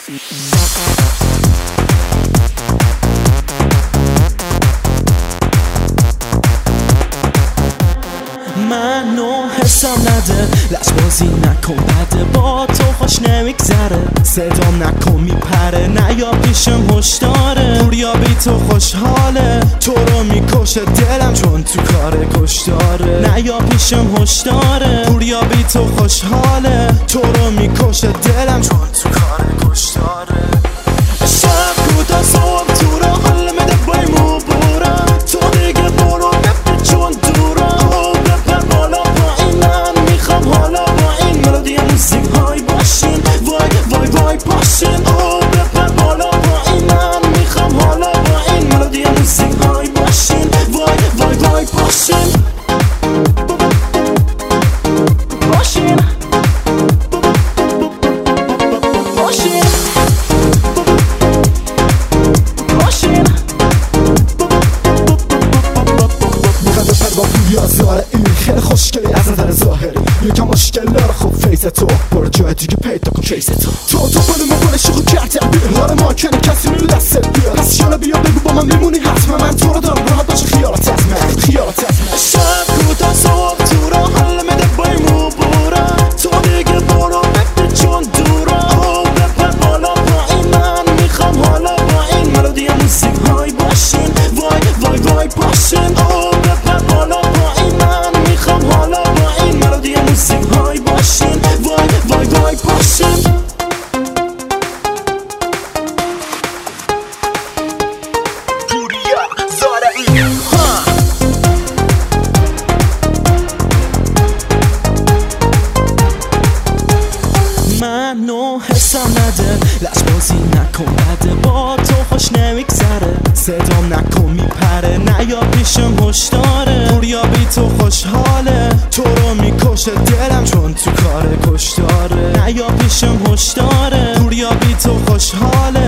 منو حسم نده لجبازی نکن بده با تو خوش نمیگذره صدام نکن میپره نیا پیشم هشداره پوریا بی تو خوشحاله تو رو میکشه دلم چون تو کار کشداره نیا پیشم هشداره پوریا بی تو خوشحاله تو رو میکشه دلم چون تو کار کشداره شب کوتا صبح تو رو حل میده بای مو بورم تو دیگه برو بپر چون دورم بپر بالا پایین من میخوام حالا با این ملودی موسیق های باشین وای وای وای پاشین بپر بالا پایین من میخوام حالا با این ملودی موسیق های باشین وای وای وای پاشین باشین خیلی خوشگلی از نظر ظاهری یکم مشکل داره خب فیس تو برو جای دیگه پیدا کن کیس تو پل مقال شروع کردم بیار ما کنی کسی میره دستت بیار پس یالا بیا بگو با من میمونی حتما من تو رو دارم راحت باشه خیالات از من شب کوتا صبح تو رو حل میده بای مو بورم تو دیگه برو بپر چون دورم بپر بالا پایین من میخوام حالا با این ملودی موسیق های باشین وای وای وای پاشین بپر بالا پایین من میخوام حالا با این ملودی موسیق های باشین وای وای وای پاشین منو حسم نده لجبازی نکن بده با تو خوش نمیگذره صدام نکن میپره نیا پیشم هشداره پوریا بی تو خوشحاله تو رو میکشه دلم چون تو کار کشداره نیا پیشم هشداره پوریا بی تو خوشحاله